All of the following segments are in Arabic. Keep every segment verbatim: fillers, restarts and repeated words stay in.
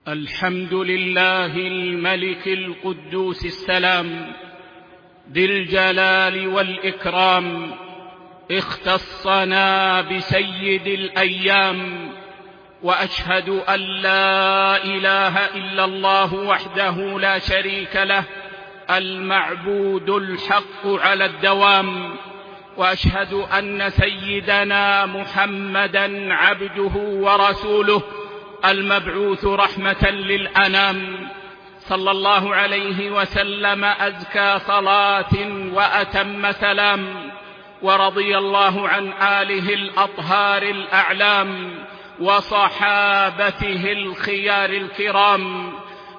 الحمد لله الملك القدوس السلام ذي الجلال والإكرام، اختصنا بسيد الأيام، وأشهد أن لا إله إلا الله وحده لا شريك له المعبود الحق على الدوام، وأشهد أن سيدنا محمدًا عبده ورسوله المبعوث رحمة للأنام، صلى الله عليه وسلم أزكى صلاة وأتم سلام، ورضي الله عن آله الأطهار الأعلام وصحابته الخيار الكرام.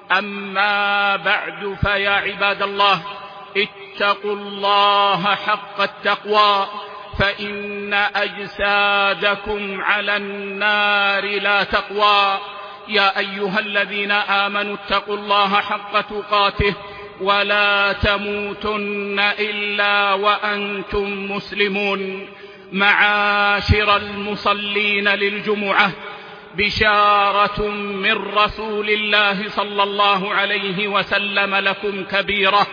أما بعد، فيا عباد الله، اتقوا الله حق التقوى، فإن أجسادكم على النار لا تقوى. يا أيها الذين آمنوا اتقوا الله حق تقاته ولا تموتن إلا وأنتم مسلمون. معاشر المصلين للجمعة، بشارة من رسول الله صلى الله عليه وسلم لكم كبيرة،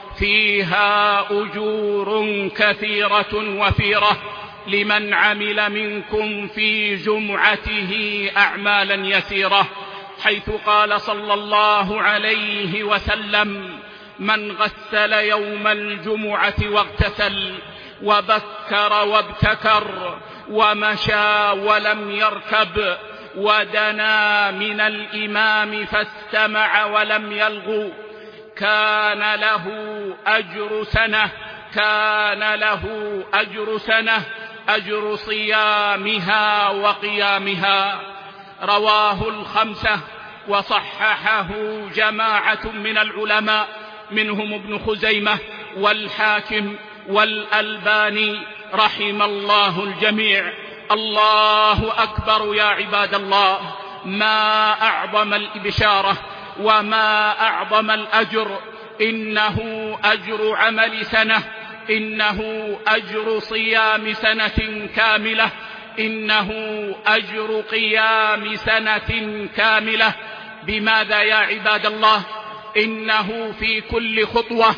فيها أجور كثيرة وفيرة لمن عمل منكم في جمعته أعمالا يسيرة، حيث قال صلى الله عليه وسلم: من غسل يوم الجمعة واغتسل وبكر وابتكر ومشى ولم يركب ودنا من الإمام فاستمع ولم يلغو، كان له أجر سنة كان له أجر سنة أجر صيامها وقيامها. رواه الخمسة وصححه جماعة من العلماء، منهم ابن خزيمة والحاكم والألباني رحم الله الجميع. الله أكبر يا عباد الله، ما أعظم الإبشارة وما أعظم الأجر. إنه أجر عمل سنة، إنه أجر صيام سنة كاملة، إنه أجر قيام سنة كاملة. بماذا يا عباد الله؟ إنه في كل خطوة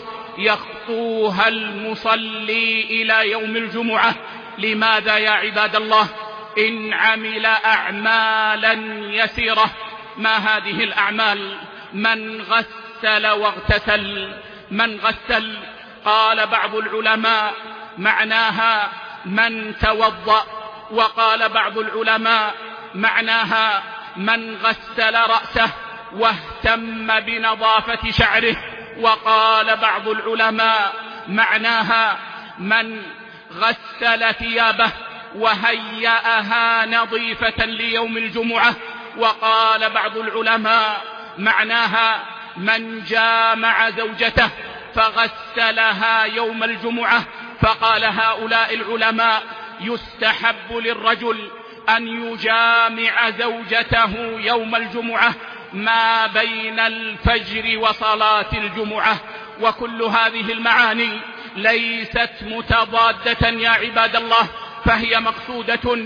يخطوها المصلي إلى يوم الجمعة. لماذا يا عباد الله؟ إن عمل أعمالا يسيرة. ما هذه الأعمال؟ من غسل واغتسل. من غسل، قال بعض العلماء معناها من توضأ، وقال بعض العلماء معناها من غسل رأسه واهتم بنظافة شعره، وقال بعض العلماء معناها من غسل ثيابه وهيأها نظيفة ليوم الجمعة، وقال بعض العلماء معناها من جامع زوجته فغسلها يوم الجمعة. فقال هؤلاء العلماء: يستحب للرجل أن يجامع زوجته يوم الجمعة ما بين الفجر وصلاة الجمعة. وكل هذه المعاني ليست متضادة يا عباد الله، فهي مقصودة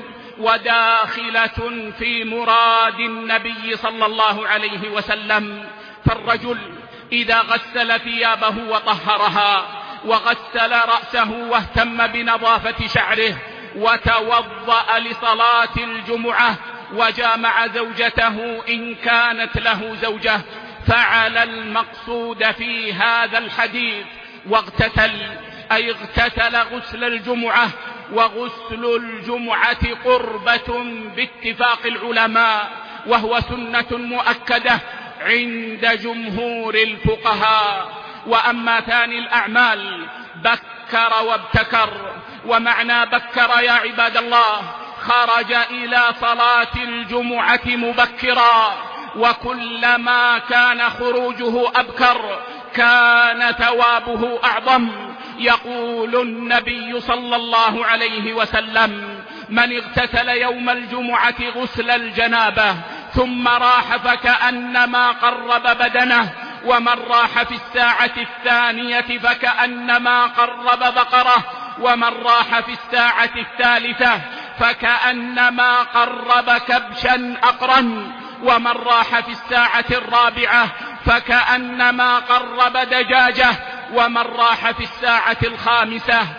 وداخلة في مراد النبي صلى الله عليه وسلم. فالرجل إذا غسل ثيابه وطهرها وغسل رأسه واهتم بنظافة شعره وتوضأ لصلاة الجمعة وجامع زوجته إن كانت له زوجة، فعل المقصود في هذا الحديث. واغتسل أي اغتسل غسل الجمعة، وغسل الجمعة قربة باتفاق العلماء، وهو سنة مؤكدة عند جمهور الفقهاء. وأما ثاني الأعمال بكر وابتكر. ومعنى بكر يا عباد الله خرج إلى صلاة الجمعة مبكرا، وكلما كان خروجه أبكر كان ثوابه أعظم. يقول النبي صلى الله عليه وسلم: من اغتسل يوم الجمعة غسل الجنابة ثم راح فكأنما قرب بدنه، ومن راح في الساعة الثانية فكأنما قرب بقرة، ومن راح في الساعة الثالثة فكأنما قرب كبشا أقرا. ومن راح في الساعة الرابعة فكأنما قرب دجاجة، ومن راح في الساعة الخامسة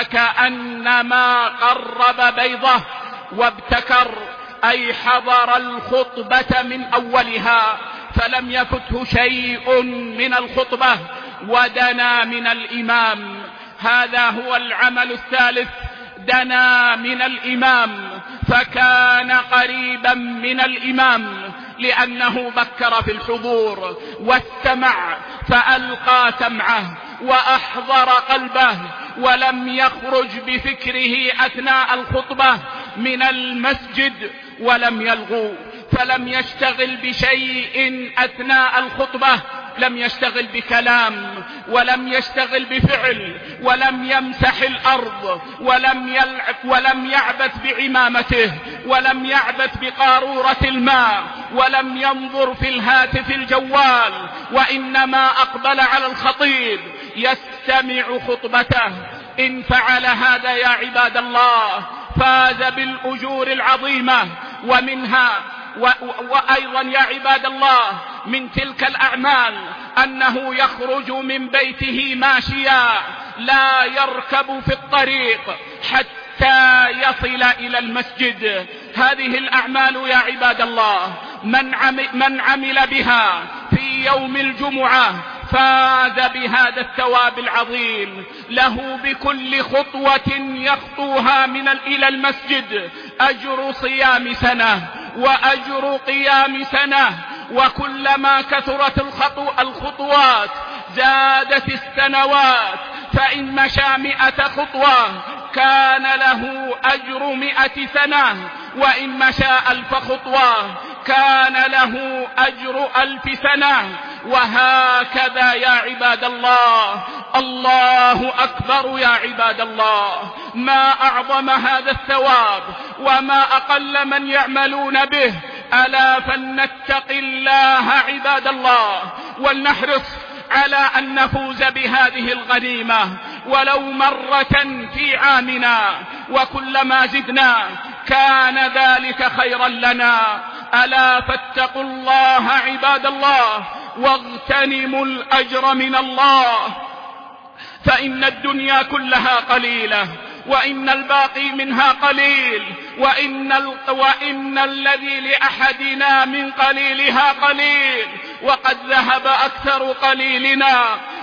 فكأنما قرب بيضة. وابتكر أي حضر الخطبة من أولها فلم يفته شيء من الخطبة ودنا من الإمام. هذا هو العمل الثالث، دنا من الإمام فكان قريبا من الإمام لأنه بكر في الحضور واستمع فألقى سمعه وأحضر قلبه ولم يخرج بفكره أثناء الخطبة من المسجد ولم يلغو، فلم يشتغل بشيء أثناء الخطبة، لم يشتغل بكلام ولم يشتغل بفعل ولم يمسح الأرض ولم يلعب ولم يعبث بعمامته ولم يعبث بقارورة الماء ولم ينظر في الهاتف الجوال، وإنما أقبل على الخطيب يستمع خطبته. إن فعل هذا يا عباد الله فاز بالأجور العظيمة. ومنها وأيضا يا عباد الله من تلك الأعمال أنه يخرج من بيته ماشيا لا يركب في الطريق حتى يصل إلى المسجد. هذه الأعمال يا عباد الله من عمل, من عمل بها في يوم الجمعة فاز بهذا الثواب العظيم. له بكل خطوة يخطوها من إلى المسجد أجر صيام سنة وأجر قيام سنة، وكلما كثرت الخطوات زادت السنوات، فإن مشى مئة خطوة كان له أجر مئة سنة، وإن مشى ألف خطوة كان له أجر ألف سنة، وهكذا يا عباد الله. الله أكبر يا عباد الله، ما أعظم هذا الثواب وما أقل من يعملون به. ألا فلنتق الله عباد الله ولنحرص على أن نفوز بهذه الغنيمة ولو مرة في عامنا، وكلما زدنا كان ذلك خيرا لنا. ألا فاتقوا الله عباد الله واغتنموا الأجر من الله، فإن الدنيا كلها قليلة وإن الباقي منها قليل، وإن, ال... وإن الذي لأحدنا من قليلها قليل، وقد ذهب أكثر قليلنا،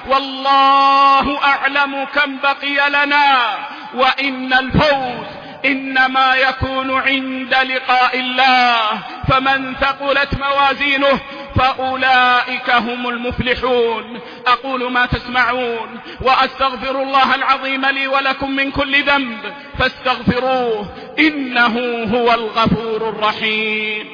والله أعلم كم بقي لنا. وإن الفوز إنما يكون عند لقاء الله، فمن ثقلت موازينه فأولئك هم المفلحون. أقول ما تسمعون وأستغفر الله العظيم لي ولكم من كل ذنب فاستغفروه إنه هو الغفور الرحيم.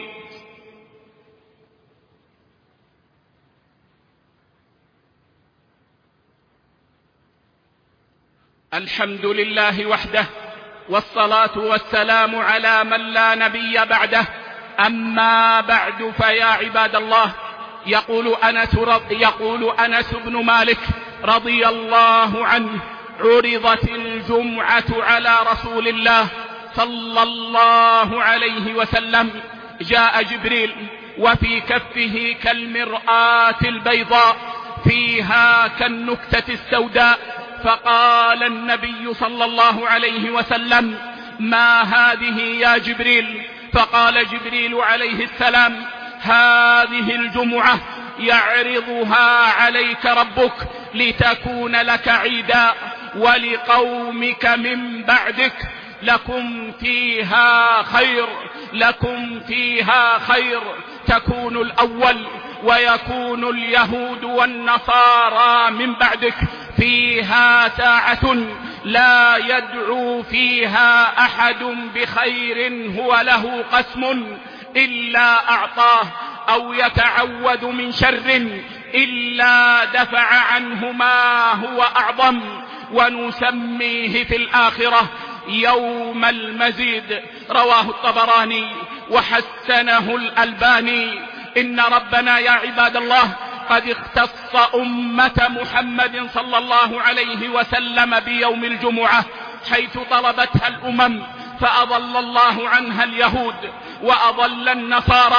الحمد لله وحده، والصلاة والسلام على من لا نبي بعده. أما بعد فيا عباد الله، يقول أنس, يقول أنس بن مالك رضي الله عنه: عرضت الجمعة على رسول الله صلى الله عليه وسلم، جاء جبريل وفي كفه كالمرآة البيضاء فيها كالنكتة السوداء، فقال النبي صلى الله عليه وسلم: ما هذه يا جبريل؟ فقال جبريل عليه السلام: هذه الجمعة يعرضها عليك ربك لتكون لك عيدا ولقومك من بعدك، لكم فيها خير، لكم فيها خير، تكون الأول ويكون اليهود والنصارى من بعدك، فيها ساعة لا يدعو فيها أحد بخير هو له قسم إلا أعطاه، أو يتعوذ من شر إلا دفع عنه ما هو أعظم، ونسميه في الآخرة يوم المزيد. رواه الطبراني وحسنه الألباني. إن ربنا يا عباد الله قد اختص أمة محمد صلى الله عليه وسلم بيوم الجمعة، حيث طلبتها الأمم فأضل الله عنها اليهود وأضل النصارى،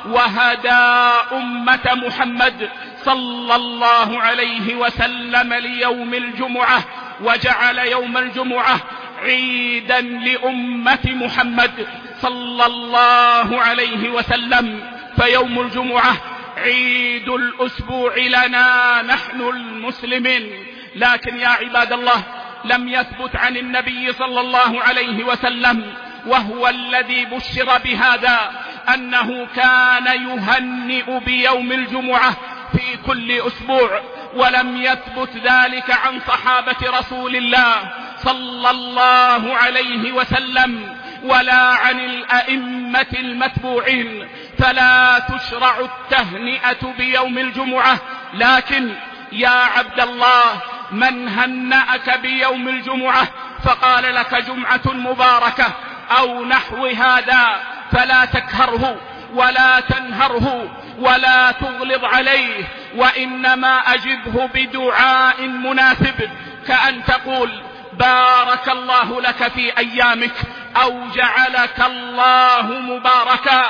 وهدى أمة محمد صلى الله عليه وسلم ليوم الجمعة، وجعل يوم الجمعة عيدا لأمة محمد صلى الله عليه وسلم. فيوم الجمعة عيد الأسبوع لنا نحن المسلمين. لكن يا عباد الله، لم يثبت عن النبي صلى الله عليه وسلم وهو الذي بشر بهذا أنه كان يهنئ بيوم الجمعة في كل أسبوع، ولم يثبت ذلك عن صحابة رسول الله صلى الله عليه وسلم ولا عن الأئمة المتبوعين، فلا تشرع التهنئة بيوم الجمعة. لكن يا عبد الله، من هنأك بيوم الجمعة فقال لك جمعة مباركة أو نحو هذا فلا تكهره ولا تنهره ولا تغلظ عليه، وإنما أجبه بدعاء مناسب، كأن تقول بارك الله لك في أيامك أو جعلك الله مباركا.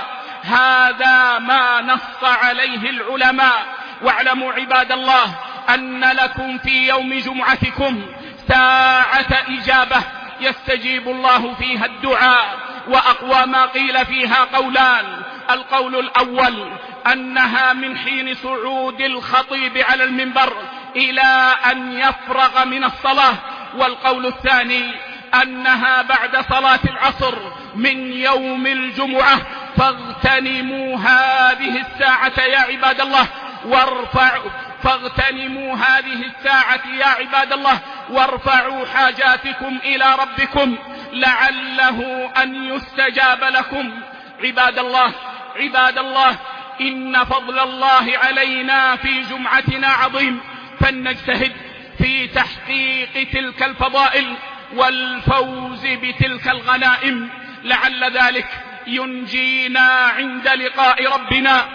هذا ما نص عليه العلماء. واعلموا عباد الله أن لكم في يوم جمعتكم ساعة إجابة يستجيب الله فيها الدعاء، وأقوى ما قيل فيها قولان. القول الأول أنها من حين صعود الخطيب على المنبر إلى أن يفرغ من الصلاة، والقول الثاني أنها بعد صلاة العصر من يوم الجمعة. فاغتنموا هذه الساعة يا عباد الله وارفعوا فاغتنموا هذه الساعة يا عباد الله وارفعوا حاجاتكم إلى ربكم لعله أن يستجاب لكم. عباد الله عباد الله إن فضل الله علينا في جمعتنا عظيم، فلنجتهد في تحقيق تلك الفضائل والفوز بتلك الغنائم، لعل ذلك ينجينا عند لقاء ربنا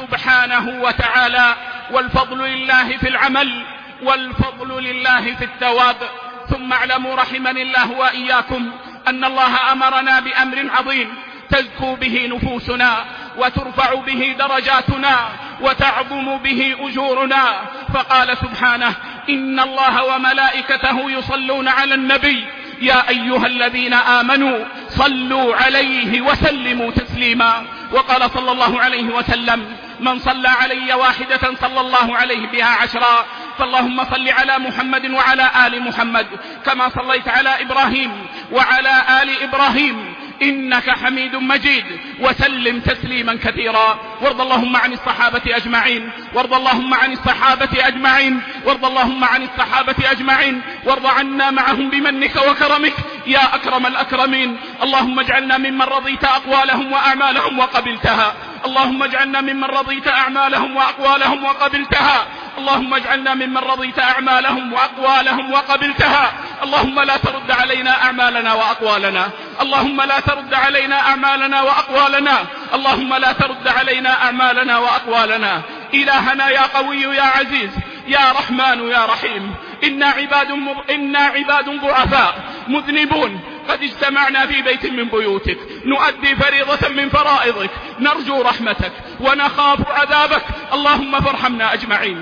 سبحانه وتعالى. والفضل لله في العمل والفضل لله في الثواب. ثم اعلموا رحمني الله وإياكم أن الله أمرنا بأمر عظيم تزكو به نفوسنا وترفع به درجاتنا وتعظم به أجورنا، فقال سبحانه إن الله وملائكته يصلون على النبي يا أيها الذين آمنوا صلوا عليه وسلموا تسليما. وقال صلى الله عليه وسلم من صلى علي واحدة صلى الله عليه بها عشرا. فاللهم صل على محمد وعلى آل محمد كما صليت على إبراهيم وعلى آل إبراهيم إنك حميد مجيد، وسلم تسليما كثيرا. وارض اللهم عن الصحابة أجمعين وارض اللهم عن الصحابة أجمعين وارض اللهم عن الصحابة أجمعين وارض عنا معهم بمنك وكرمك يا أكرم الأكرمين. اللهم اجعلنا ممن رضيت أقوالهم وأعمالهم وقبلتها. اللهم اجعلنا ممن رضيت أعمالهم وأقوالهم وقبلتها. اللهم اجعلنا ممن رضيت أعمالهم وأقوالهم وقبلتها. اللهم لا ترد علينا أعمالنا وأقوالنا. اللهم لا ترد علينا أعمالنا وأقوالنا. اللهم لا ترد علينا أعمالنا وأقوالنا. إلهنا يا قوي يا عزيز يا رحمن يا رحيم، إنا عباد, مض... إنا عباد ضعفاء مذنبون قد اجتمعنا في بيت من بيوتك نؤدي فريضة من فرائضك، نرجو رحمتك ونخاف عذابك. اللهم فارحمنا أجمعين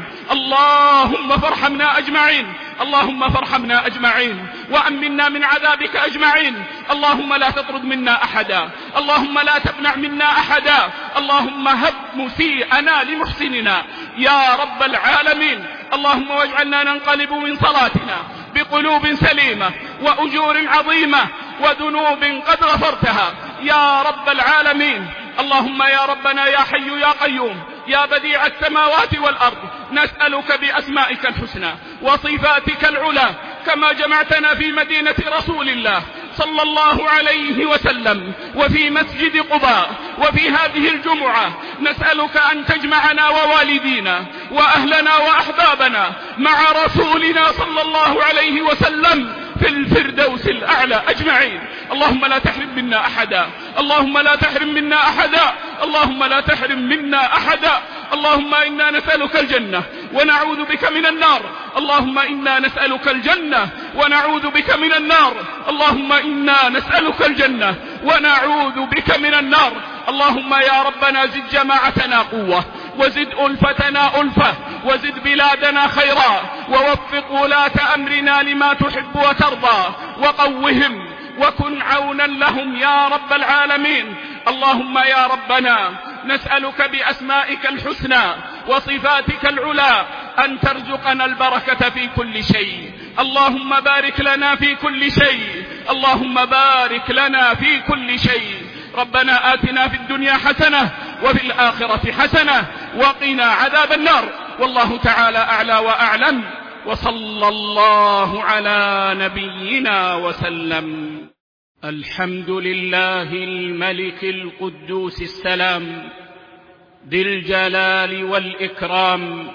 اللهم فارحمنا أجمعين اللهم فارحمنا أجمعين وأمنا من عذابك أجمعين. اللهم لا تطرد منا أحدا. اللهم لا تمنع منا أحدا. اللهم هب مسيئنا لمحسننا يا رب العالمين. اللهم واجعلنا ننقلب من صلاتنا بقلوب سليمة وأجور عظيمة وذنوب قد غفرتها يا رب العالمين. اللهم يا ربنا يا حي يا قيوم يا بديع السماوات والأرض، نسألك بأسمائك الحسنى وصفاتك العلى كما جمعتنا في مدينة رسول الله صلى الله عليه وسلم وفي مسجد قباء وفي هذه الجمعة، نسألك أن تجمعنا ووالدينا وأهلنا وأحبابنا مع رسولنا صلى الله عليه وسلم في الفردوس الأعلى أجمعين. اللهم لا تحرم منا أحدا. اللهم لا تحرم منا أحدا. اللهم لا تحرم منا أحدا. اللهم إنا نسألك الجنة ونعوذ بك من النار. اللهم إنا نسألك الجنة ونعوذ بك من النار. اللهم إنا نسألك الجنة ونعوذ بك من النار. اللهم يا ربنا زد جماعتنا قوة، وزد ألفتنا ألفة، وزد بلادنا خيرا، ووفق ولاة أمرنا لما تحب وترضى، وقوهم وكن عونا لهم يا رب العالمين. اللهم يا ربنا نسألك بأسمائك الحسنى وصفاتك العلى أن ترزقنا البركة في كل شيء. اللهم بارك لنا في كل شيء، اللهم بارك لنا في كل شيء. ربنا آتنا في الدنيا حسنة وفي الآخرة حسنة وقنا عذاب النار. والله تعالى أعلى وأعلم، وصلى الله على نبينا وسلم. الحمد لله الملك القدوس السلام ذي الجلال والإكرام،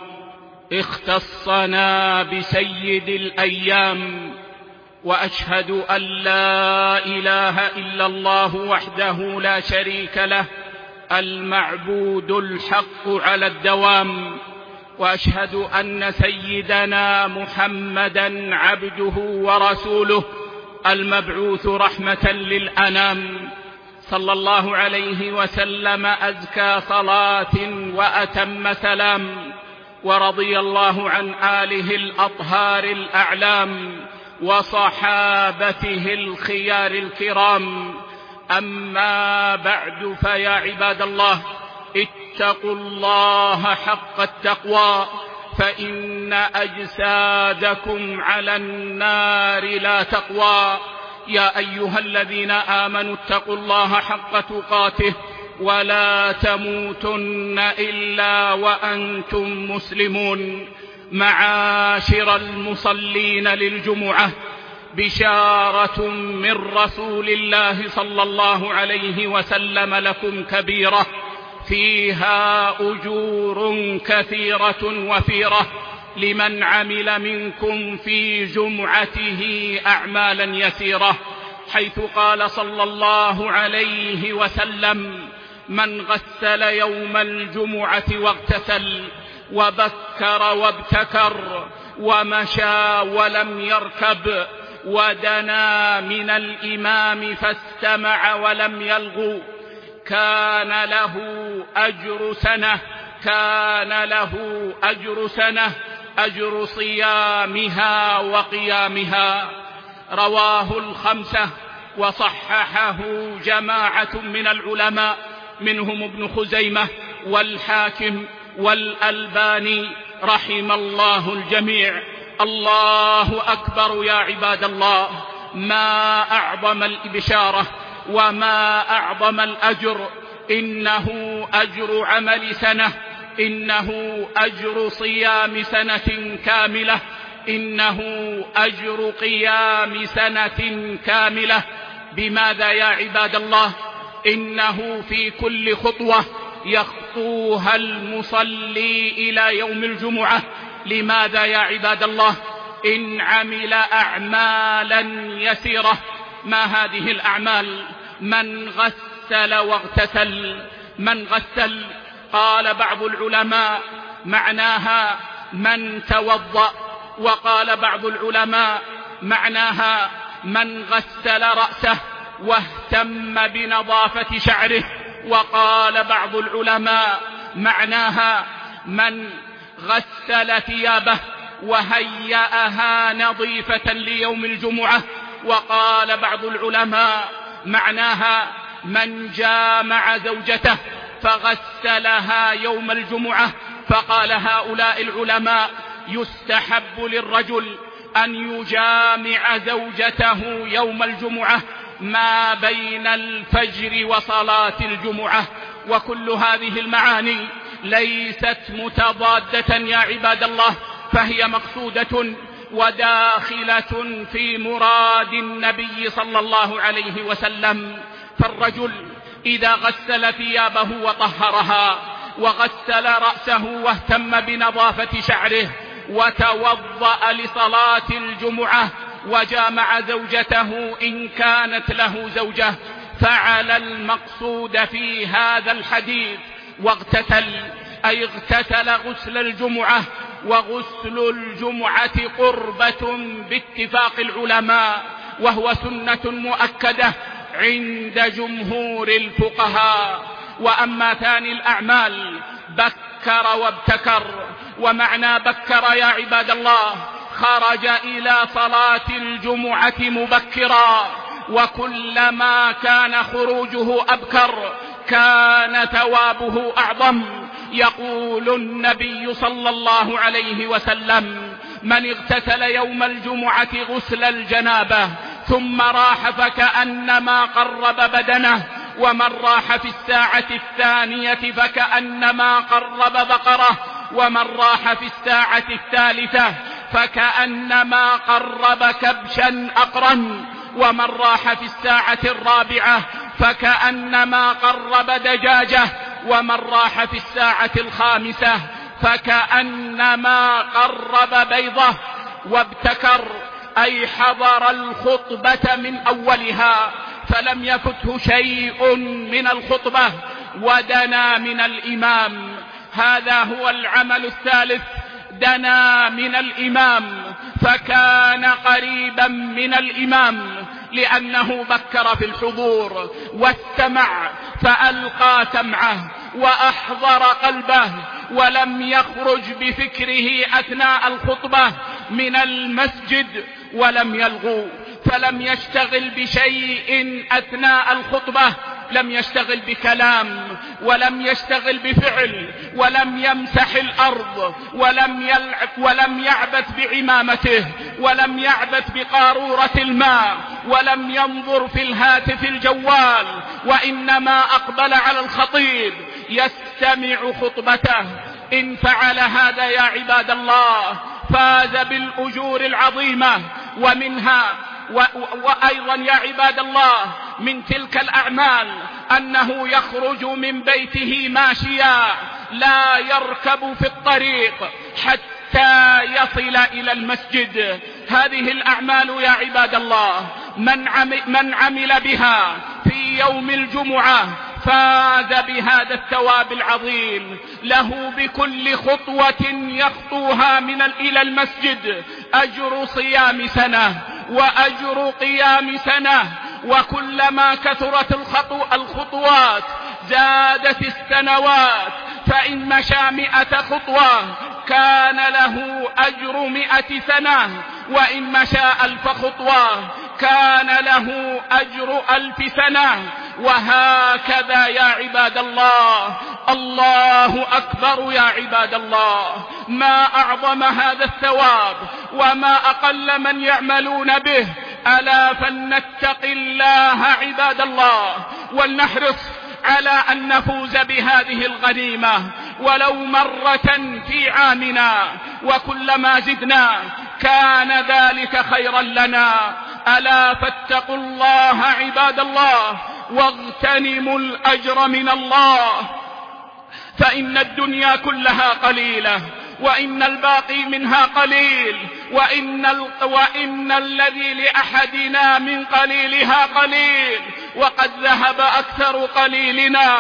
اختصنا بسيد الأيام، وأشهد أن لا إله إلا الله وحده لا شريك له المعبود الحق على الدوام، وأشهد أن سيدنا محمدا عبده ورسوله المبعوث رحمة للأنام، صلى الله عليه وسلم أزكى صلاة وأتم سلام، ورضي الله عن آله الأطهار الأعلام وصحابته الخيار الكرام. أما بعد، فيا عباد الله اتقوا الله حق التقوى، فإن أجسادكم على النار لا تقوى. يا أيها الذين آمنوا اتقوا الله حق تقاته ولا تموتن إلا وأنتم مسلمون. معاشر المصلين للجمعة، بشارة من رسول الله صلى الله عليه وسلم لكم كبيرة، فيها أجور كثيرة وفيرة لمن عمل منكم في جمعته أعمالا يسيرة، حيث قال صلى الله عليه وسلم: من غسل يوم الجمعة واغتسل وبكر وابتكر ومشى ولم يركب ودنا من الإمام فاستمع ولم يلغو، كان له أجر سنة كان له أجر سنة أجر صيامها وقيامها. رواه الخمسة وصححه جماعة من العلماء، منهم ابن خزيمة والحاكم والألباني رحم الله الجميع. الله أكبر يا عباد الله، ما أعظم الإبشارة وما أعظم الأجر. إنه أجر عمل سنة، إنه أجر صيام سنة كاملة، إنه أجر قيام سنة كاملة. بماذا يا عباد الله؟ إنه في كل خطوة يخطوها المصلي إلى يوم الجمعة. لماذا يا عباد الله؟ إن عمل أعمالا يسيرة. ما هذه الأعمال؟ من غسل واغتسل. من غسل، قال بعض العلماء معناها من توضأ، وقال بعض العلماء معناها من غسل رأسه واهتم بنظافة شعره، وقال بعض العلماء معناها من غسل ثيابه وهيأها نظيفة ليوم الجمعة، وقال بعض العلماء معناها من جامع زوجته فغسلها يوم الجمعة. فقال هؤلاء العلماء: يستحب للرجل أن يجامع زوجته يوم الجمعة ما بين الفجر وصلاة الجمعة. وكل هذه المعاني ليست متضادة يا عباد الله، فهي مقصودة وداخلة في مراد النبي صلى الله عليه وسلم. فالرجل إذا غسل ثيابه وطهرها، وغسل رأسه واهتم بنظافة شعره، وتوضأ لصلاة الجمعة، وجامع زوجته إن كانت له زوجة، فعل المقصود في هذا الحديث. واغتسل أي اغتسل غسل الجمعة. وغسل الجمعة قربة باتفاق العلماء، وهو سنة مؤكدة عند جمهور الفقهاء. وأما ثاني الأعمال بكر وابتكر. ومعنى بكر يا عباد الله خرج إلى صلاة الجمعة مبكرا، وكلما كان خروجه أبكر كان ثوابه أعظم. يقول النبي صلى الله عليه وسلم: من اغتسل يوم الجمعة غسل الجنابة ثم راح فكأنما قرب بدنه، ومن راح في الساعة الثانية فكأنما قرب بقرة، ومن راح في الساعة الثالثة فكأنما قرب كبشا أقرا، ومن راح في الساعة الرابعة فكأنما قرب دجاجة، ومن راح في الساعة الخامسة فكأنما قرب بيضة. وابتكر أي حضر الخطبة من أولها فلم يفته شيء من الخطبة، ودنا من الإمام. هذا هو العمل الثالث، دنا من الإمام فكان قريبا من الإمام، لأنه بكر في الحضور واستمع فألقى سمعه وأحضر قلبه، ولم يخرج بفكره أثناء الخطبة من المسجد ولم يلغو، فلم يشتغل بشيء أثناء الخطبة، لم يشتغل بكلام ولم يشتغل بفعل، ولم يمسح الأرض ولم يلعب ولم يعبث بعمامته، ولم يعبث بقارورة الماء، ولم ينظر في الهاتف الجوال، وإنما أقبل على الخطيب يستمع خطبته. إن فعل هذا يا عباد الله فاز بالأجور العظيمة. ومنها وأيضا يا عباد الله من تلك الأعمال أنه يخرج من بيته ماشيا لا يركب في الطريق حتى يصل إلى المسجد. هذه الأعمال يا عباد الله من عمل, من عمل بها في يوم الجمعة فاز بهذا الثواب العظيم. له بكل خطوة يخطوها من إلى المسجد أجر صيام سنة وأجر قيام سنة، وكلما كثرت الخطوات زادت السنوات، فإن مشى مئة خطوة كان له أجر مئة سنة، وإن مشى ألف خطوة كان له أجر ألف سنة، وهكذا يا عباد الله. الله أكبر يا عباد الله، ما أعظم هذا الثواب وما أقل من يعملون به. ألا فلنتق الله عباد الله، ولنحرص على أن نفوز بهذه الغنيمة ولو مرة في عامنا، وكلما زدنا كان ذلك خيرا لنا. ألا فاتقوا الله عباد الله واغتنموا الأجر من الله، فإن الدنيا كلها قليلة وإن الباقي منها قليل، وإن, ال... وإن الذي لأحدنا من قليلها قليل، وقد ذهب أكثر قليلنا،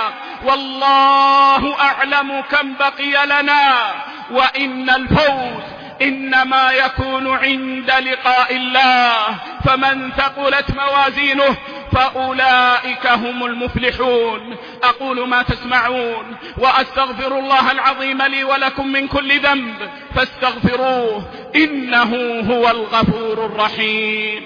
والله أعلم كم بقي لنا. وإن الفوز إنما يكون عند لقاء الله، فمن ثقلت موازينه فأولئك هم المفلحون. أقول ما تسمعون وأستغفر الله العظيم لي ولكم من كل ذنب فاستغفروه إنه هو الغفور الرحيم.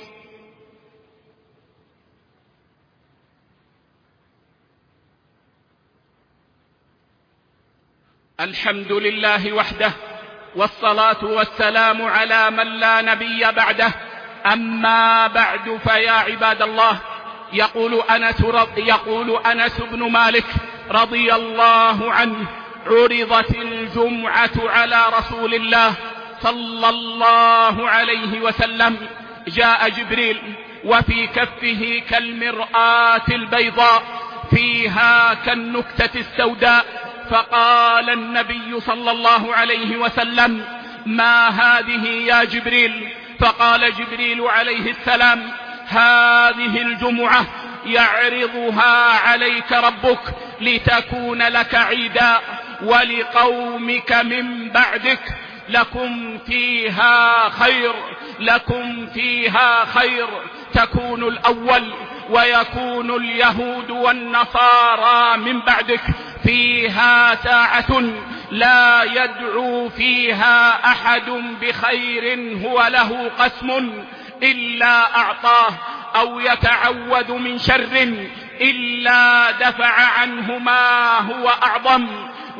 الحمد لله وحده، والصلاة والسلام على من لا نبي بعده. أما بعد فيا عباد الله، يقول أنس, يقول أنس بن مالك رضي الله عنه: عرضت الجمعة على رسول الله صلى الله عليه وسلم، جاء جبريل وفي كفه كالمرآة البيضاء فيها كالنكتة السوداء، فقال النبي صلى الله عليه وسلم: ما هذه يا جبريل؟ فقال جبريل عليه السلام: هذه الجمعة يعرضها عليك ربك لتكون لك عيدا ولقومك من بعدك، لكم فيها خير، لكم فيها خير، تكون الأول ويكون اليهود والنصارى من بعدك فيها ساعة لا يدعو فيها أحد بخير هو له قسم إلا أعطاه، أو يتعوذ من شر إلا دفع عنه ما هو أعظم،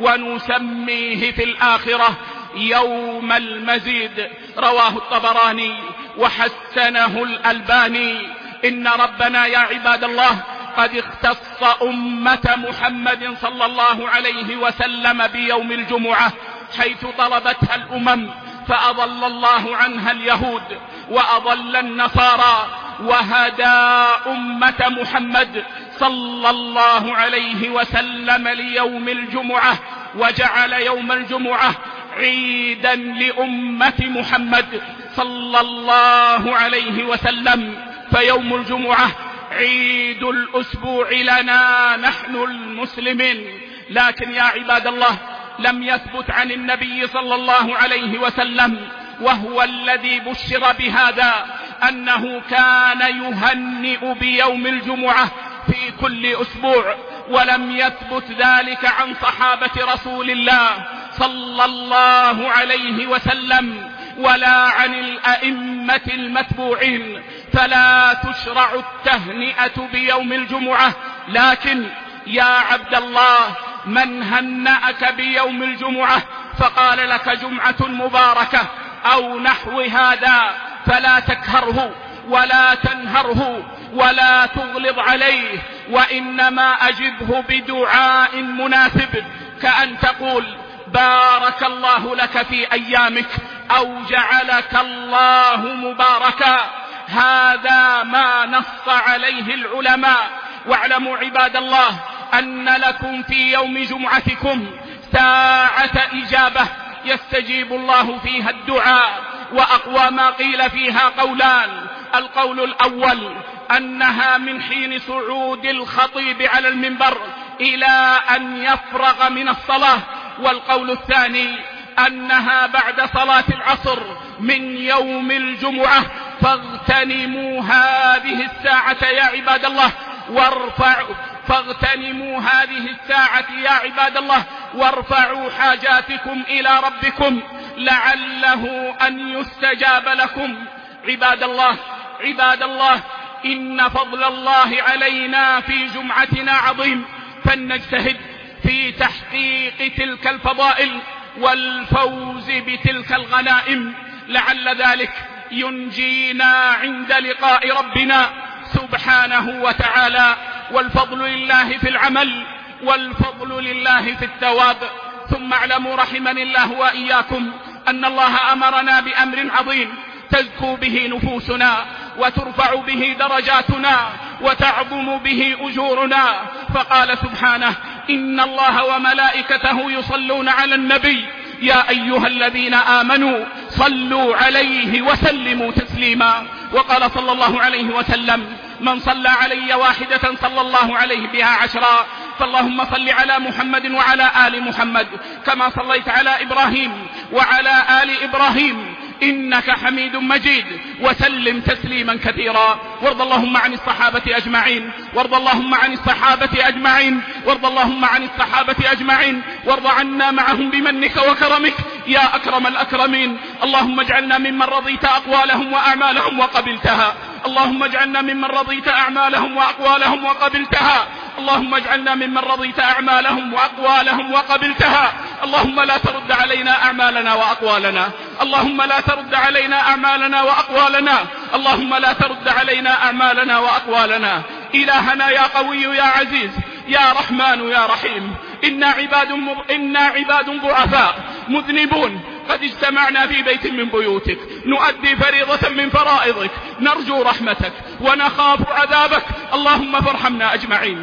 ونسميه في الآخرة يوم المزيد. رواه الطبراني وحسنه الألباني. إن ربنا يا عباد الله قد اختص أمة محمد صلى الله عليه وسلم بيوم الجمعة، حيث طلبتها الأمم فأضل الله عنها اليهود وأضل النصارى، وهدى أمة محمد صلى الله عليه وسلم ليوم الجمعة، وجعل يوم الجمعة عيدا لأمة محمد صلى الله عليه وسلم. فيوم الجمعة عيد الأسبوع لنا نحن المسلمين. لكن يا عباد الله لم يثبت عن النبي صلى الله عليه وسلم، وهو الذي بشر بهذا، أنه كان يهنئ بيوم الجمعة في كل أسبوع، ولم يثبت ذلك عن صحابة رسول الله صلى الله عليه وسلم ولا عن الأئمة المتبوعين، فلا تشرع التهنئة بيوم الجمعة. لكن يا عبد الله من هنأك بيوم الجمعة فقال لك جمعة مباركة أو نحو هذا، فلا تكهره ولا تنهره ولا تغلظ عليه، وإنما أجبه بدعاء مناسب، كأن تقول بارك الله لك في أيامك أو جعلك الله مباركا. هذا ما نص عليه العلماء. واعلموا عباد الله أن لكم في يوم جمعتكم ساعة إجابة يستجيب الله فيها الدعاء، وأقوى ما قيل فيها قولان. القول الأول أنها من حين صعود الخطيب على المنبر إلى أن يفرغ من الصلاة، والقول الثاني أنها بعد صلاة العصر من يوم الجمعة. فاغتنموا هذه الساعة يا عباد الله وارفعوا فاغتنموا هذه الساعة يا عباد الله وارفعوا حاجاتكم إلى ربكم لعله أن يستجاب لكم. عباد الله عباد الله إن فضل الله علينا في جمعتنا عظيم، فلنجتهد في تحقيق تلك الفضائل والفوز بتلك الغنائم، لعل ذلك ينجينا عند لقاء ربنا سبحانه وتعالى. والفضل لله في العمل والفضل لله في الثواب. ثم اعلموا رحمني الله وإياكم أن الله أمرنا بأمر عظيم تزكو به نفوسنا وترفع به درجاتنا وتعظم به أجورنا، فقال سبحانه إن الله وملائكته يصلون على النبي يا أيها الذين آمنوا صلوا عليه وسلموا تسليما. وقال صلى الله عليه وسلم من صلى علي واحدة صلى الله عليه بها عشرا. فاللهم صل على محمد وعلى آل محمد كما صليت على إبراهيم وعلى آل إبراهيم إنك حميد مجيد، وسلم تسليما كثيرا. وارض اللهم عن الصحابة أجمعين وارض اللهم عن الصحابة أجمعين وارض اللهم عن الصحابة أجمعين وارض عنا معهم بمنك وكرمك يا أكرم الأكرمين. اللهم اجعلنا ممن رضيت أقوالهم وأعمالهم وقبلتها. اللهم اجعلنا ممن رضيت أعمالهم وأقوالهم وقبلتها. اللهم اجعلنا ممن رضيت أعمالهم وأقوالهم وقبلتها. اللهم لا ترد علينا أعمالنا وأقوالنا. اللهم لا ترد علينا أعمالنا وأقوالنا. اللهم لا ترد علينا أعمالنا وأقوالنا. إلهنا يا قوي يا عزيز يا رحمن يا رحيم، إنا عباد, مض... إنا عباد ضعفاء مذنبون قد اجتمعنا في بيت من بيوتك نؤدي فريضة من فرائضك، نرجو رحمتك ونخاف عذابك. اللهم فارحمنا أجمعين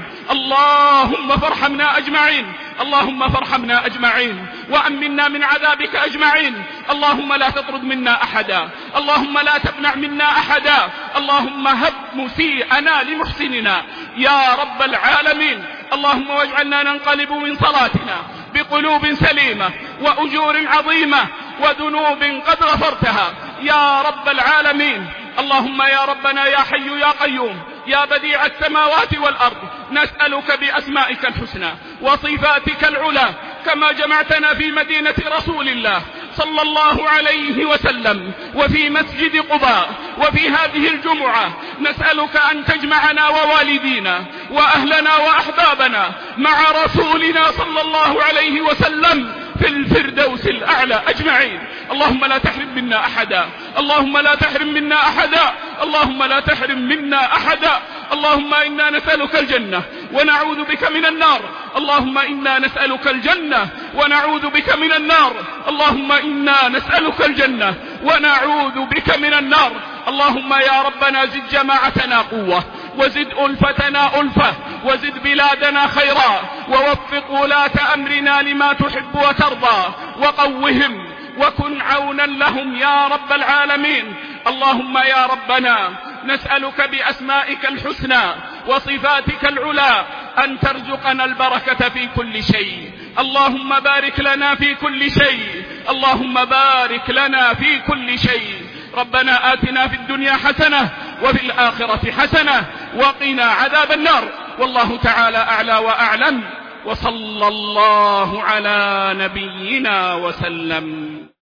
اللهم فارحمنا أجمعين اللهم فارحمنا أجمعين وأمنا من عذابك أجمعين. اللهم لا تطرد منا أحدا. اللهم لا تمنع منا أحدا. اللهم هب مسيئنا لمحسننا يا رب العالمين. اللهم واجعلنا ننقلب من صلاتنا بقلوب سليمة وأجور عظيمة وذنوب قد غفرتها يا رب العالمين. اللهم يا ربنا يا حي يا قيوم يا بديع السماوات والأرض نسألك بأسمائك الحسنى وصفاتك العلى كما جمعتنا في مدينة رسول الله صلى الله عليه وسلم وفي مسجد قباء وفي هذه الجمعة، نسألك أن تجمعنا ووالدينا وأهلنا وأحبابنا مع رسولنا صلى الله عليه وسلم في الفردوس الأعلى أجمعين. اللهم لا تحرم منا أحدا، اللهم لا تحرم منا أحدا، اللهم لا تحرم منا أحدا. اللهم إنا نسألك الجنة ونعوذ بك من النار، اللهم إنا نسألك الجنة ونعوذ بك من النار، اللهم إنا نسألك الجنة ونعوذ بك من النار. اللهم يا ربنا زد جماعتنا قوة، وزد ألفتنا ألفة، وزد بلادنا خيرا، ووفق ولاة أمرنا لما تحب وترضى، وقوهم وكن عونا لهم يا رب العالمين. اللهم يا ربنا نسألك بأسمائك الحسنى وصفاتك العلى أن ترزقنا البركة في كل شيء. اللهم بارك لنا في كل شيء، اللهم بارك لنا في كل شيء. ربنا آتنا في الدنيا حسنة وفي الآخرة حسنة وقنا عذاب النار. والله تعالى أعلى وأعلم، وصلى الله على نبينا وسلم.